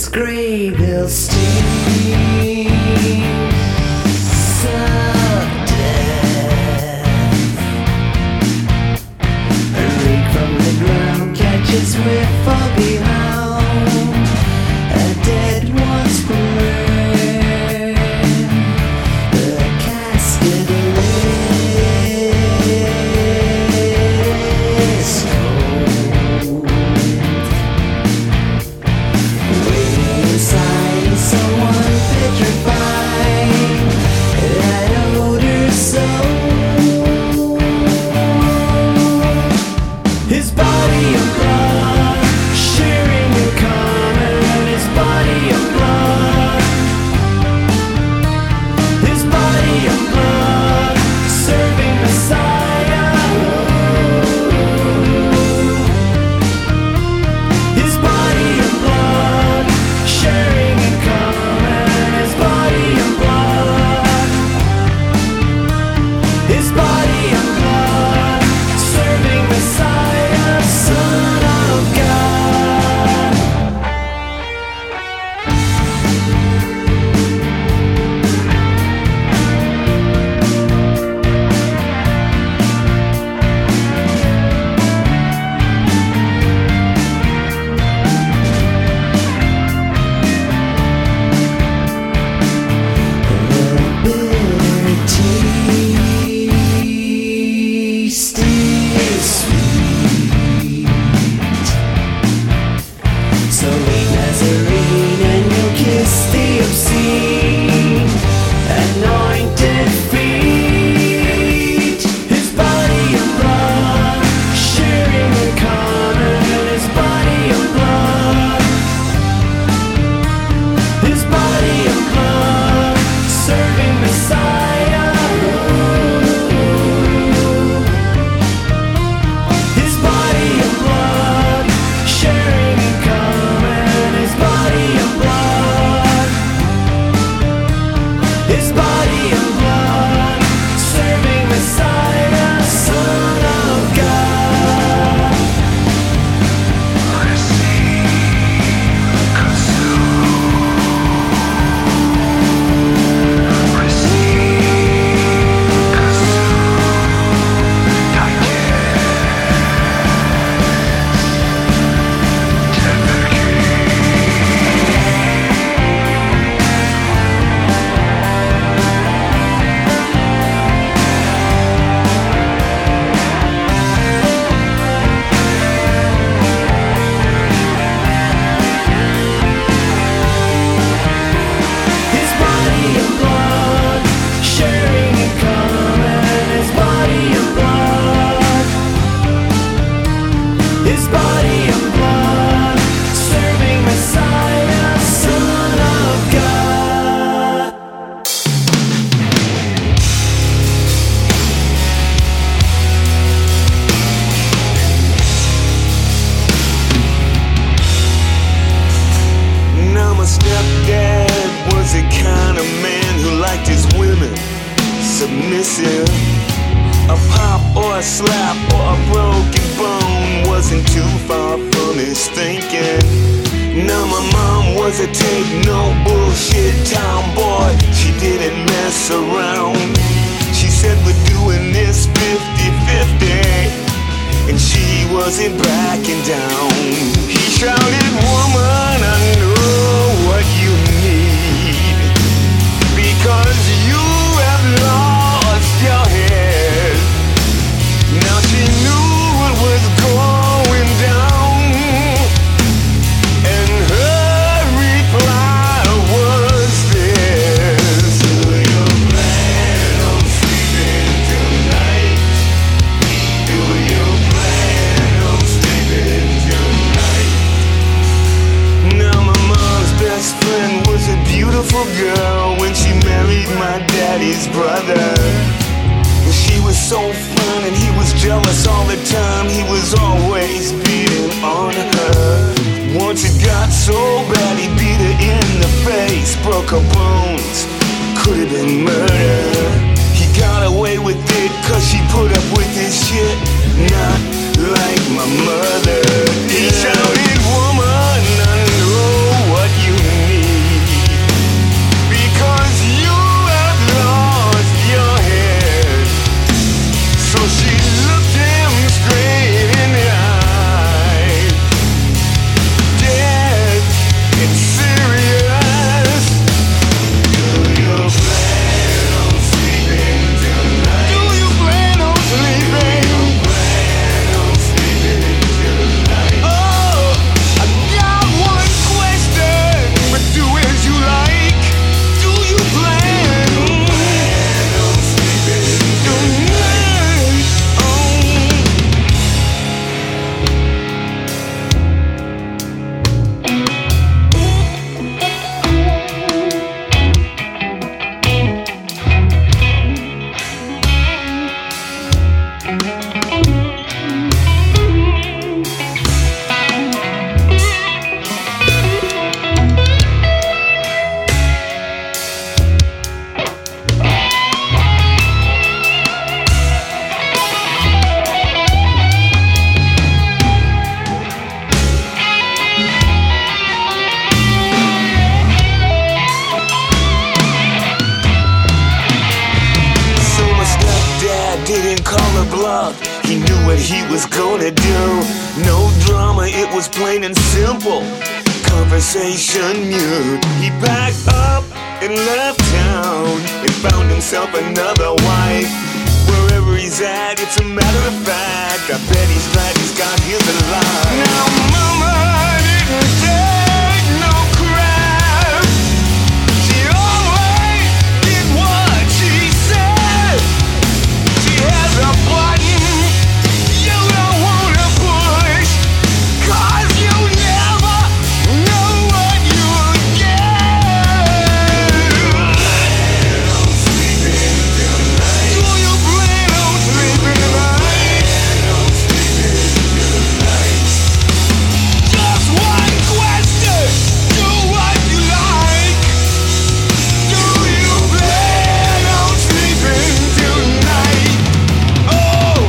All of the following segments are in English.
Grayville steam, suck death. A reek from the ground catches whiff far behind. A dead one's burn. The casket is cold. Inside is someone petrified. That odor so. His body of blood, sharing in common. His body of blood. His body of blood, serving Messiah. His body of blood, sharing in common. His body of blood. His body of blood, serving Messiah, Son of God. Submissive. A pop or a slap or a broken bone wasn't too far from his thinking. Now my mom was a take no bullshit tomboy. She didn't mess around. She said we're doing this 50-50, and she wasn't backing down. He shouted, "Woman, I know what you need, because you have lost your head." Now she knew what was going down, and her reply was this: "Do you plan on sleeping tonight? Do you plan on sleeping tonight?" Now my mom's best friend was a beautiful girl when she married my daddy's brother. She was so fun and he was jealous all the time. He was always beating on her. Once it got so bad he beat her in the face, broke her bones. Could have been murder. He got away with it cause she put up with his shit, not like my mother. He shouted, "Woman, I know what you to do. No drama, it was plain and simple. Conversation mute. He packed up and left town and found himself another wife. Wherever he's at, it's a matter of fact, I bet he's glad he's got his alive. Now mama didn't take no crap. She always did what she said. She has a button you don't wanna push, 'cause you never know what you'll get. Do you plan on sleeping tonight? Just one question, do what you like. Do you plan on sleeping tonight? Oh!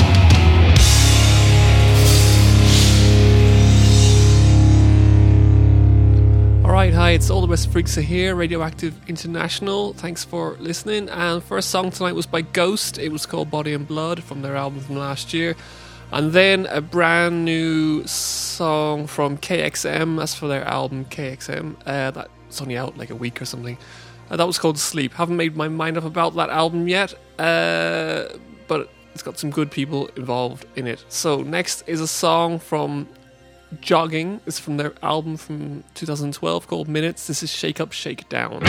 Alright, hi, it's All the West Freaks are here, Radioactive International. Thanks for listening. And first song tonight was by Ghost. It was called Body and Blood from their album from last year. And then a brand new song from KXM. That's for their album KXM. That's only out like a week or something. That was called Sleep. Haven't made my mind up about that album yet. But it's got some good people involved in it. So next is a song from Jogging. It's from their album from 2012 called Minutes. This is Shake Up, Shake Down.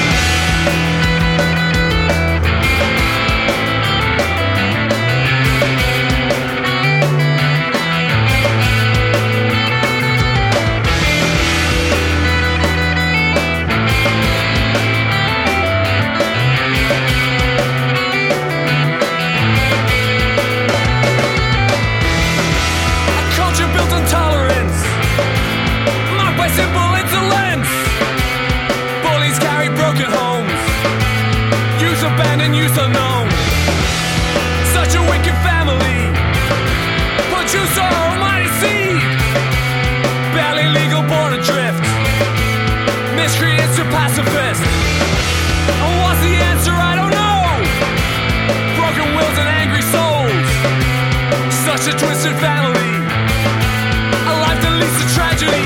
A culture built on tolerance, marked by simple insolence. Bullies carry broken homes, youth abandoned, youth unknown. Such a wicked family, produce our almighty seed. Barely legal, born adrift, miscreants to pacifists. And what's the answer? I don't know. Broken wills and angry souls, such a twisted family, a life that leads to tragedy.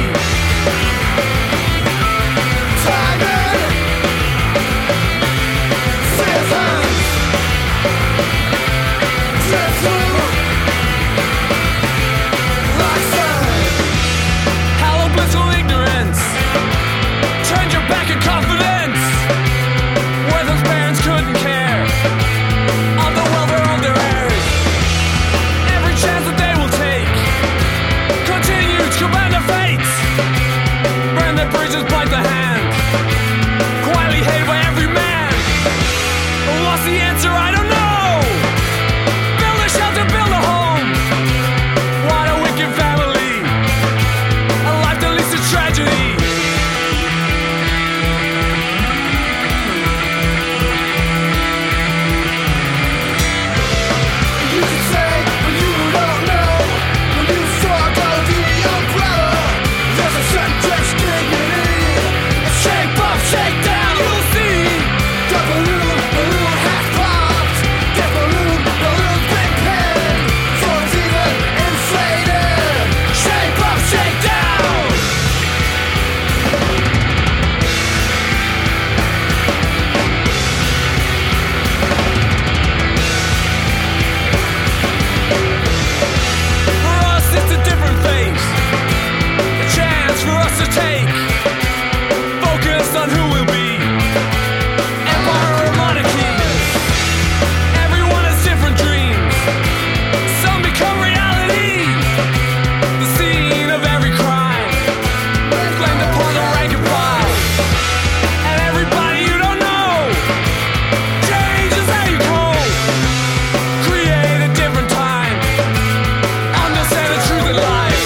Tiger, scissors, tattoo, license, hollow blissful ignorance, turned your back in confidence, where those parents couldn't care of the welfare of their heirs. Every chance that they will take, continue to command their fates. Burn their bridges, bite the hand, quietly hated by every man. But what's the answer? I don't know. Build a shelter, build a home. What a wicked family, a life that leads to tragedy. You can say, but you don't know. When you struggle the umbrella, there's a sentence dignity. Shake up, shake down, you'll see. The balloon has popped. The balloon's been pinned. So it's even inflated. Shake up, shake down. For us, it's a different phase, a chance for us to take. Focus on who we'll be, empire or monarchy. Everyone has different dreams, some become reality. The scene of every crime, blamed upon the rank and file. And everybody you don't know, change is how you cope. Create a different time, understand the truth in life.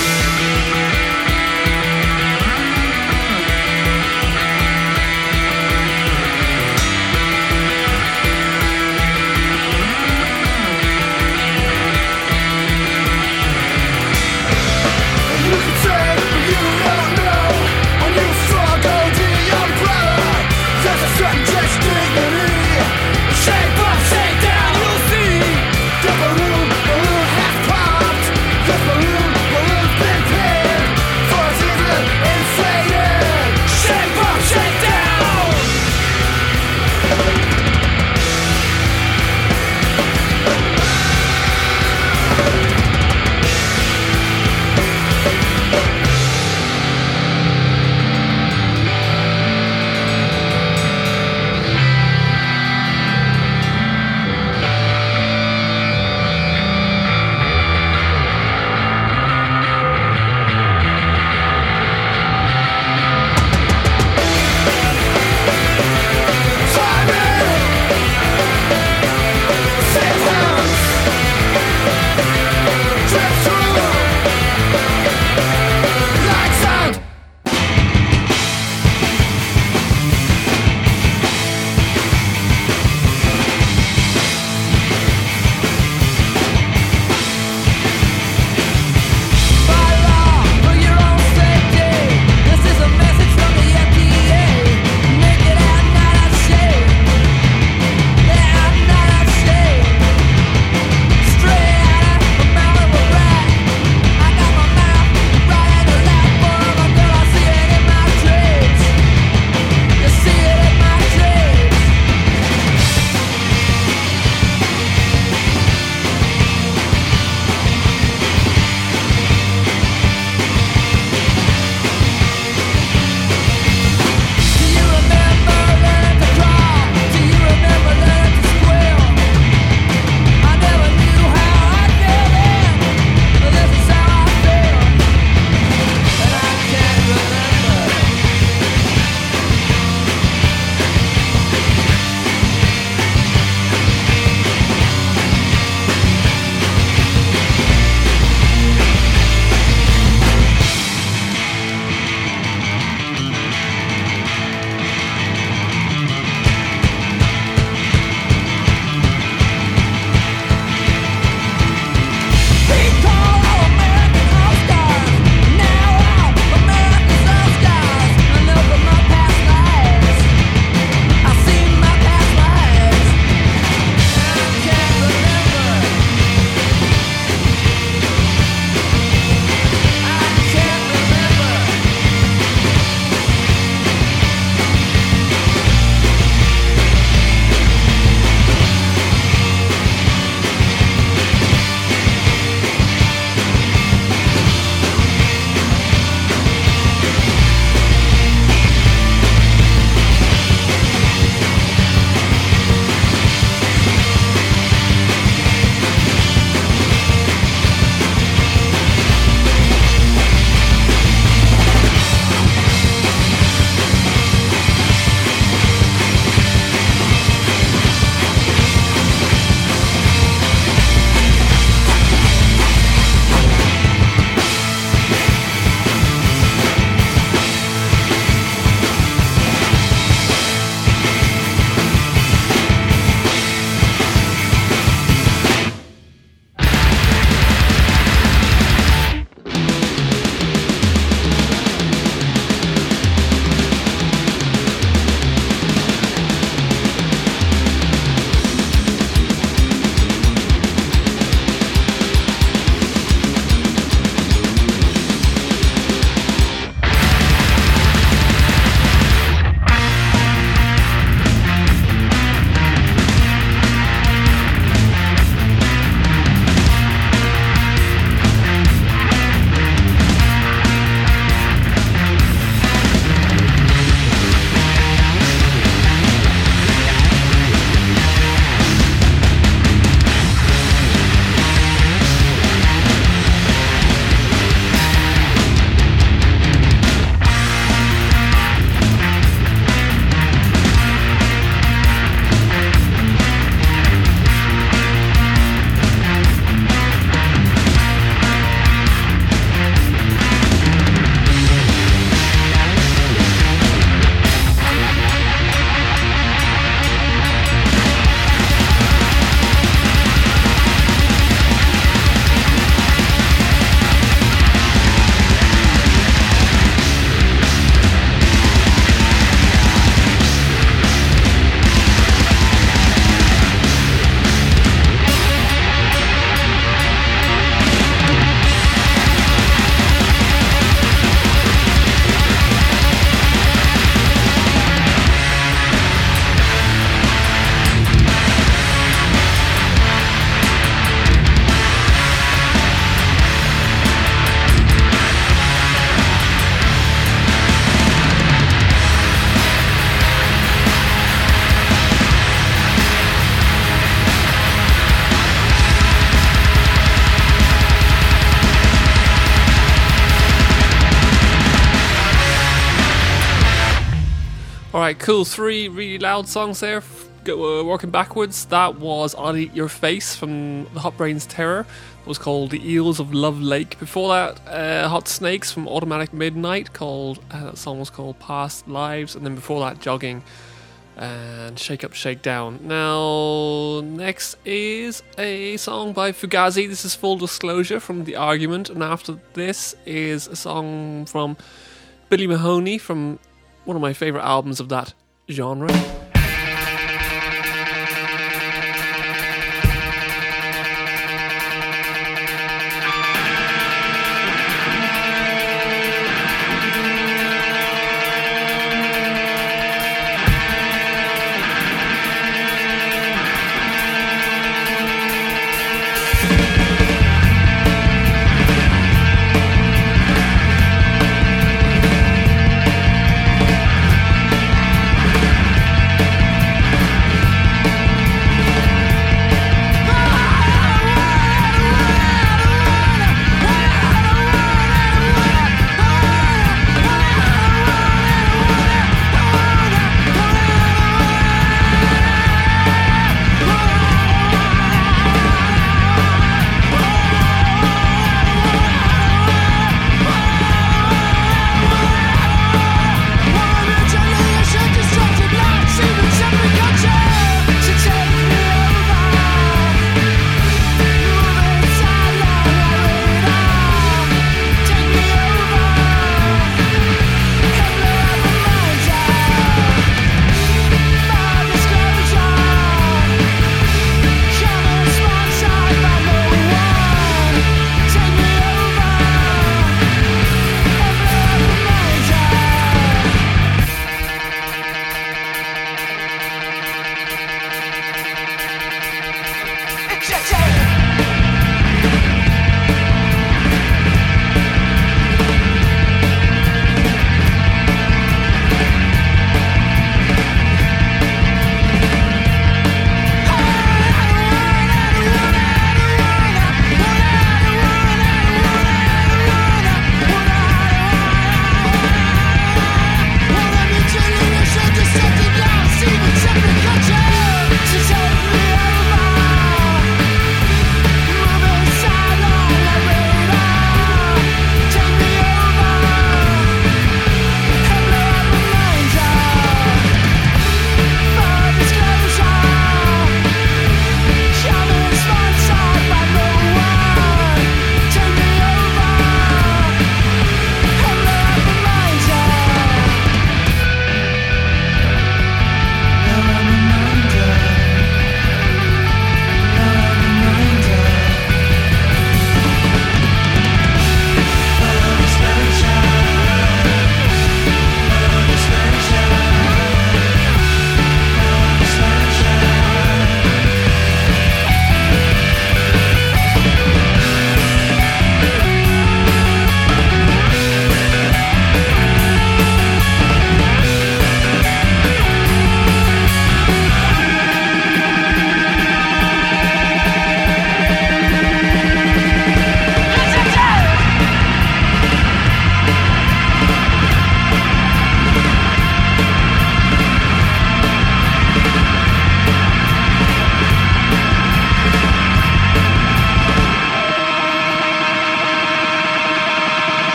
Alright, cool. 3 really loud songs there. Working backwards. That was I'll Eat Your Face from the Hot Brains Terror. It was called The Eels of Love Lake. Before that, Hot Snakes from Automatic Midnight. That song was called Past Lives. And then before that, Jogging and Shake Up, Shake Down. Now, next is a song by Fugazi. This is Full Disclosure from The Argument. And after this is a song from Billy Mahoney from one of my favourite albums of that genre.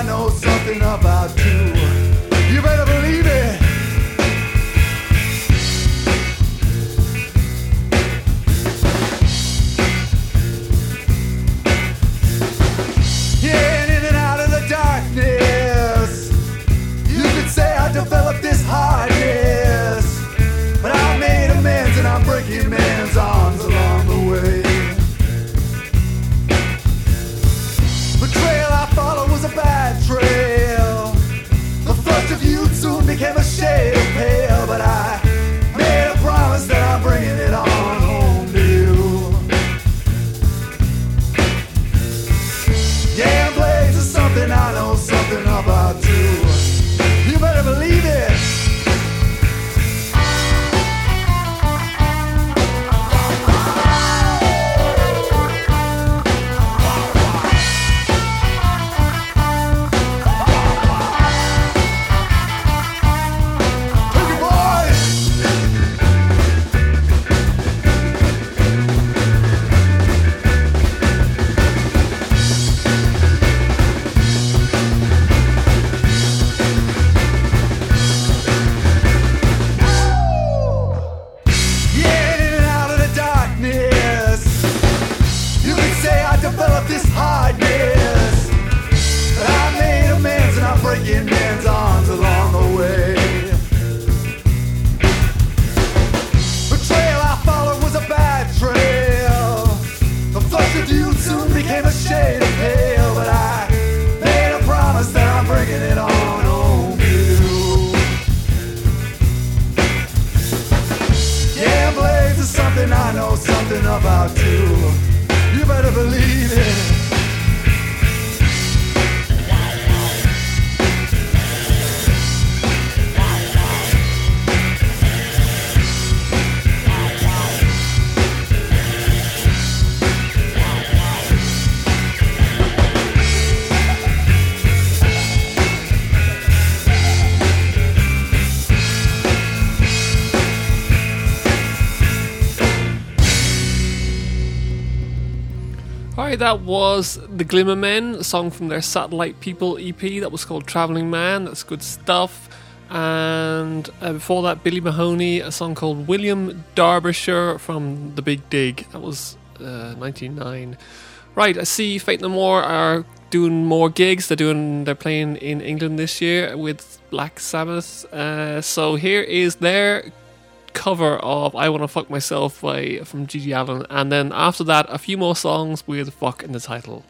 know something about you. You better believe it. Yeah, in and out of the darkness. You could say I developed this hardness, but I made amends and I'm breaking man's arms along the way. The trail I followed was a bad trail. The flush of youth soon became a shade of pale, but I made a promise that I'm bringing it on home to you. Yeah, blades is something I know something about too. You better believe it. This hardness, but I made amends and I'm breaking men's arms along the way. The trail I followed was a bad trail. The flush of youth soon became a shade of pale, but I made a promise that I'm bringing it on home to you. Yeah, blades is something I know something about too. You better believe it. That was The Glimmer Men, a song from their Satellite People EP that was called Travelling Man. That's good stuff. And before that, Billy Mahoney, a song called William Derbyshire from The Big Dig. That was 1999. Right, I see Fate No More are doing more gigs. They're playing in England this year with Black Sabbath. So here is their cover of I Wanna Fuck Myself from Gigi Allen, and then after that a few more songs with fuck in the title.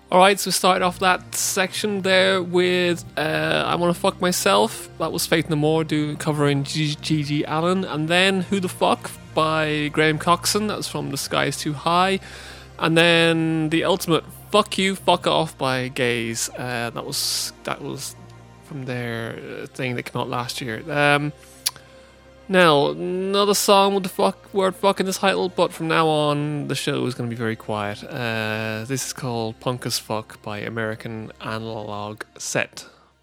Alright, so we started off that section there with I Wanna Fuck Myself. That was Faith No More covering Gigi Allen. And then Who the Fuck by Graham Coxon. That was from The Sky Is Too High. And then the ultimate Fuck You, Fuck Off by Gaze. That was from their thing that came out last year. Now, another song with the word fuck in the title, but from now on, the show is going to be very quiet. This is called Punk as Fuck by American Analog Set.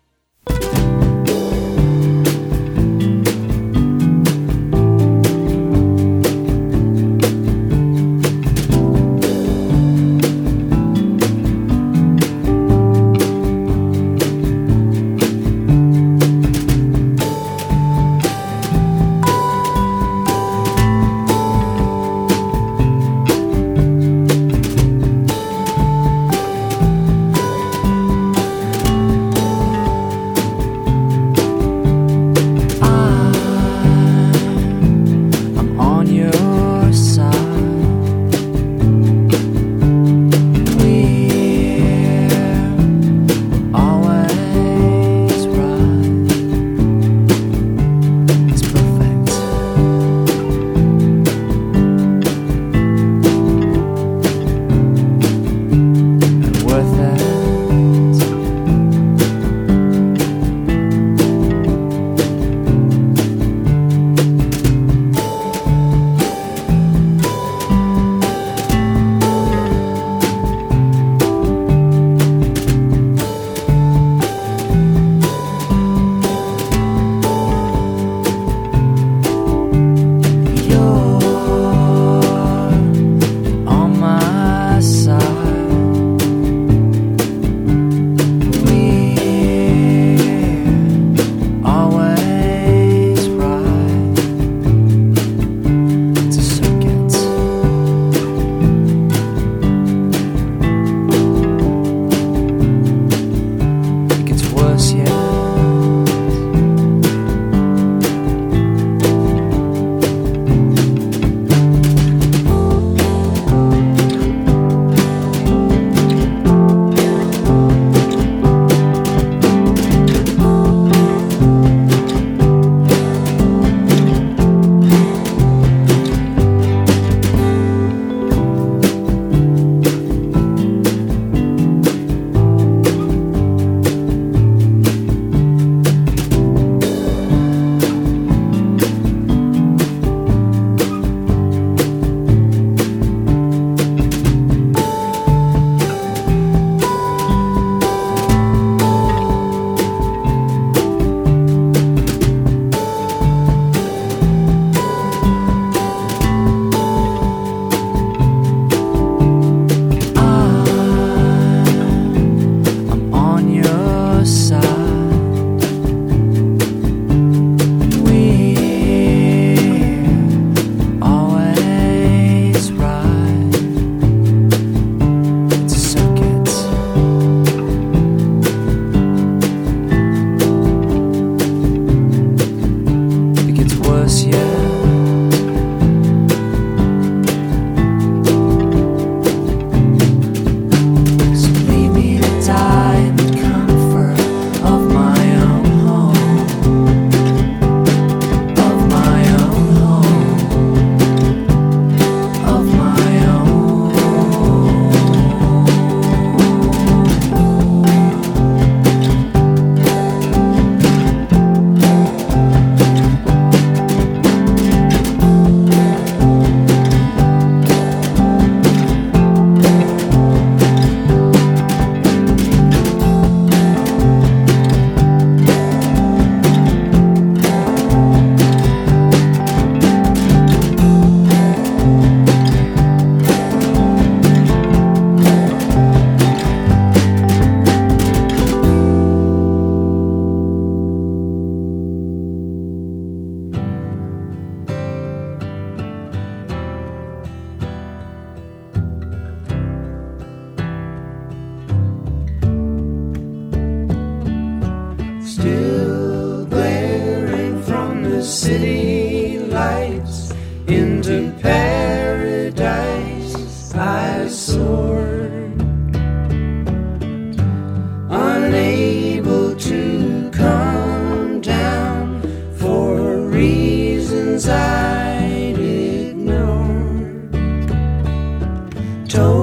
city lights into paradise I soared.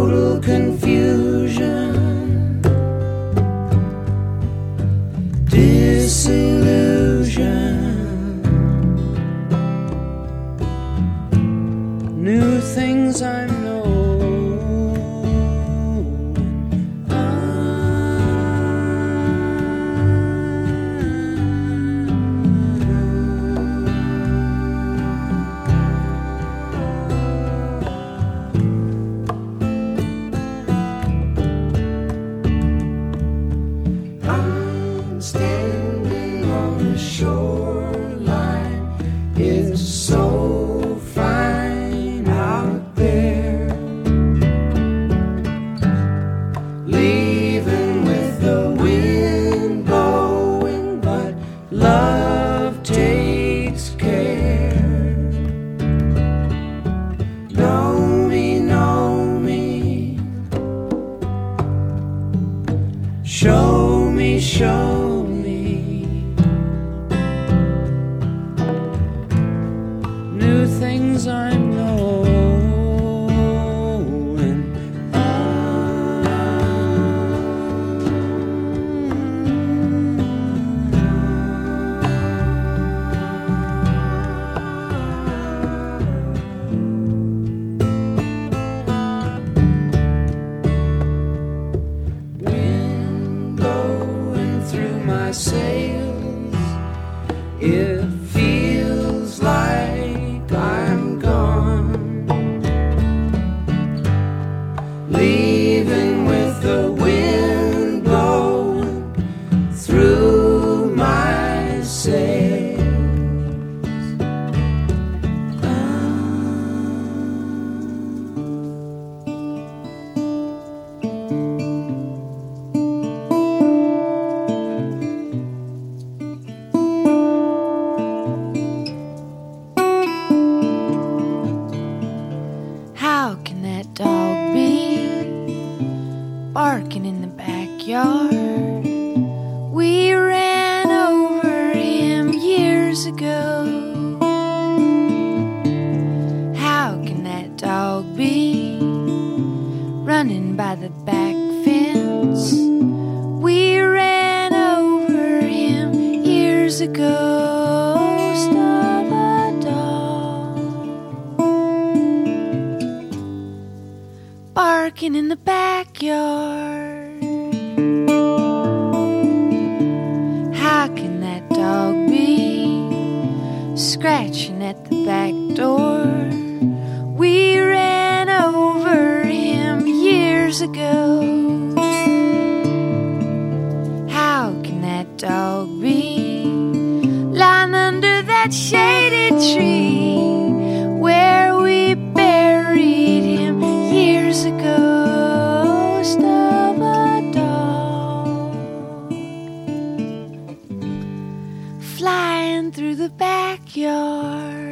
total confusion, disillusion, new things I know. Standing on the shoreline, it's so fine out there. Leaving with the wind blowing, but love takes care. Know me, show me, show new things I know. Wind blowing through my sails, it feels like I'm gone, leaving with the wind blowing through my sails. How can that dog be barking in the backyard? We ran over him years ago. How can that dog be running by the back fence? We ran over him years ago. Stop a dog barking in the backyard. How can that dog be scratching at the back door? We ran over him years ago. How can that dog be lying under that shady tree where we buried him years ago? Stop a dog flying through the backyard.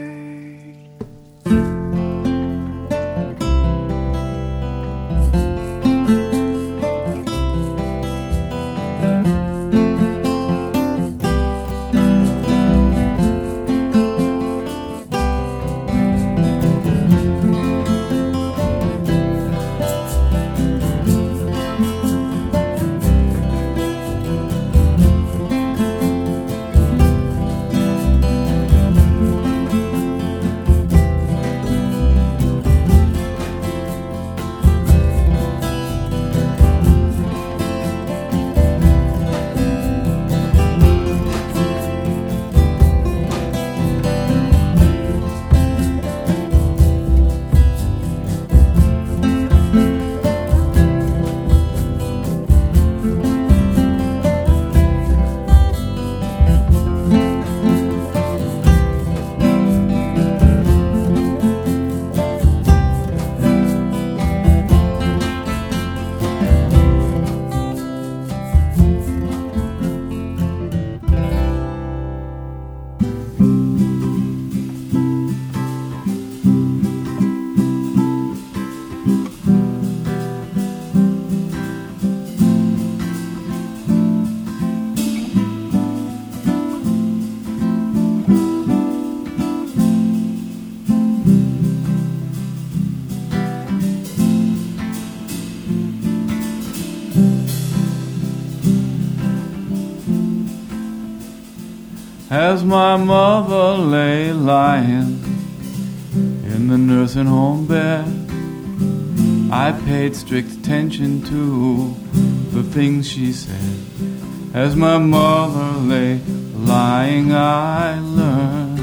as my mother lay lying in the nursing home bed. I paid strict attention to the things she said. As my mother lay lying, I learned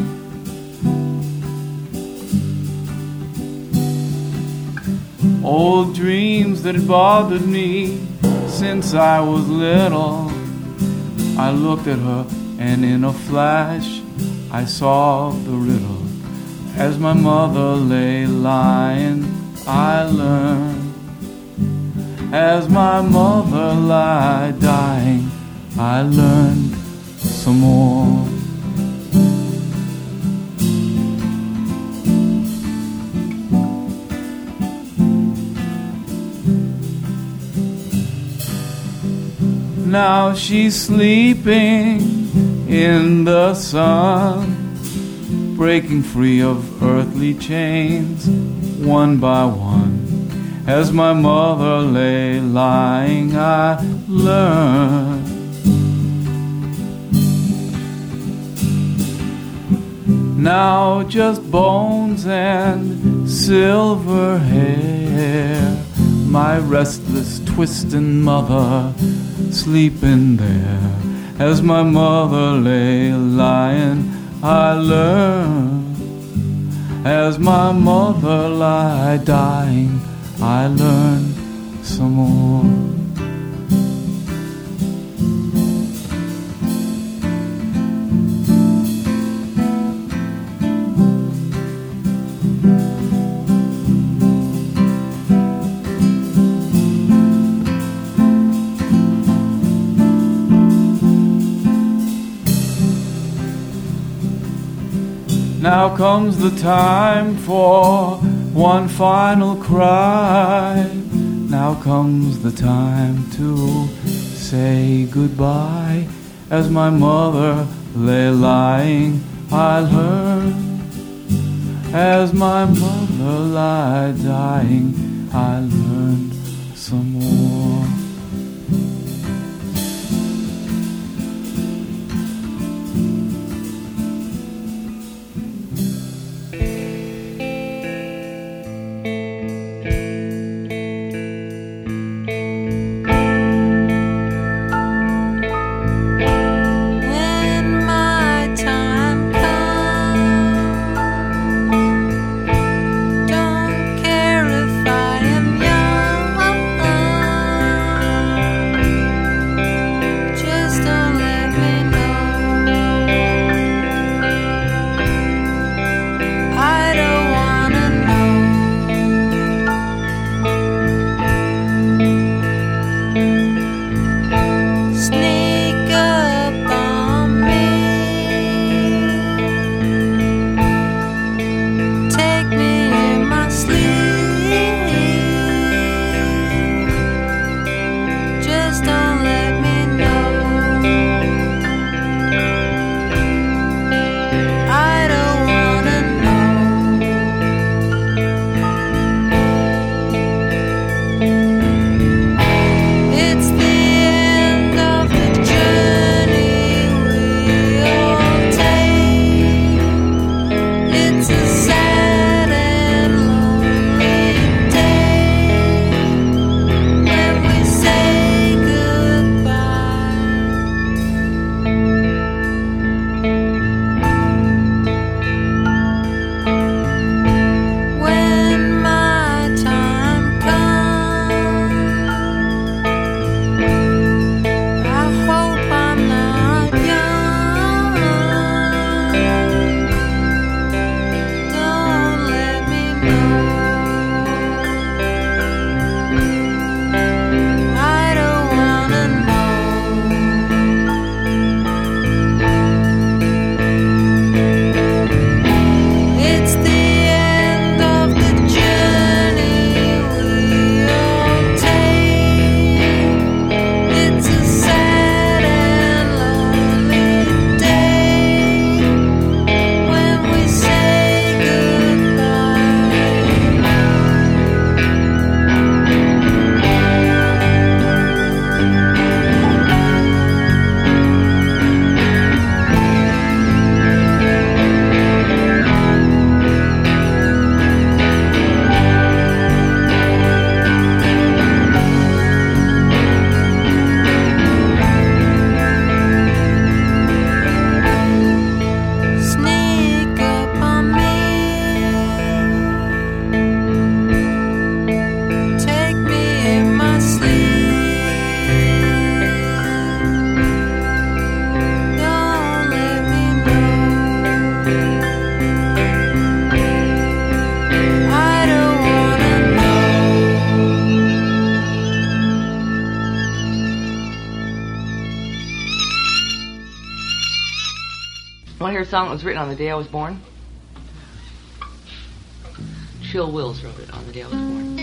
old dreams that had bothered me since I was little. I looked at her and in a flash I solved the riddle. As my mother lay lying, I learned. As my mother lay dying, I learned some more. Now she's sleeping in the sun, breaking free of earthly chains, one by one. As my mother lay lying, I learned. Now just bones and silver hair, my restless, twisting mother sleeping there. As my mother lay lying, I learned. As my mother lay dying, I learned some more. Now comes the time for one final cry. Now comes the time to say goodbye. As my mother lay lying, I learned. As my mother lay dying, I learned some more. Don't care if I am young. hear a song that was written on the day I was born? Chill Wills wrote it on the day I was born.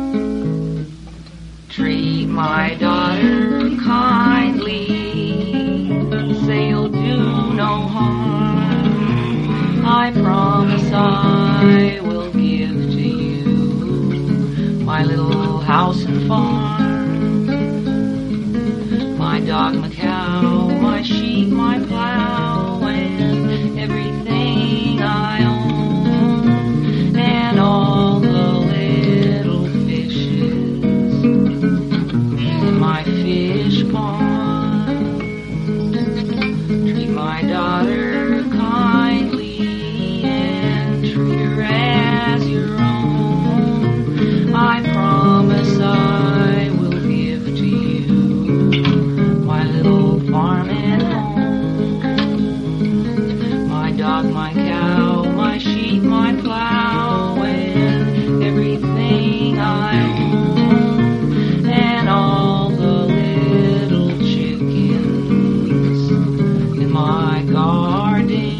Treat my daughter kindly, say you'll do no harm. I promise I will give to you my little house and farm, my dog, my cow, my sheep, my plow, and everything I own, and all the little fishes in my fish pond. Treat my daughter kindly and treat her as your own. I promise I will give to you my little farm and home, my dog, my cow, my sheep, my plow, and everything I own, and all the little chickens in my garden.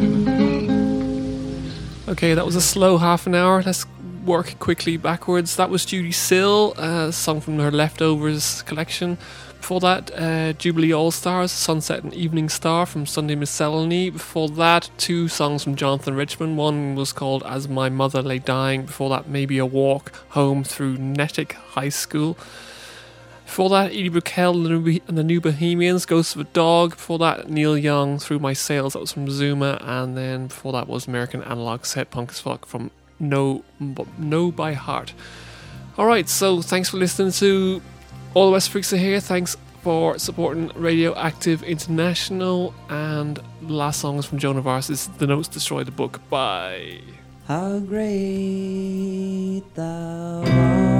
Okay, that was a slow half an hour. Let's work quickly backwards. That was Judy Sill, a song from her Leftovers collection. Before that, Jubilee All-Stars, Sunset and Evening Star from Sunday Miscellany. Before that, 2 songs from Jonathan Richman. One was called As My Mother Lay Dying. Before that, Maybe a Walk Home Through Netick High School. Before that, Edie Brickell and the New Bohemians, Ghost of a Dog. Before that, Neil Young, Through My Sails, that was from Zuma. And then before that was American Analog Set, Punk as Fuck from Know by Heart. Alright, so thanks for listening to All the West Freaks Are Here. Thanks for supporting Radioactive International. And the last song is from Joan of Arc. Is The Notes Destroy the Book. Bye. How great thou art.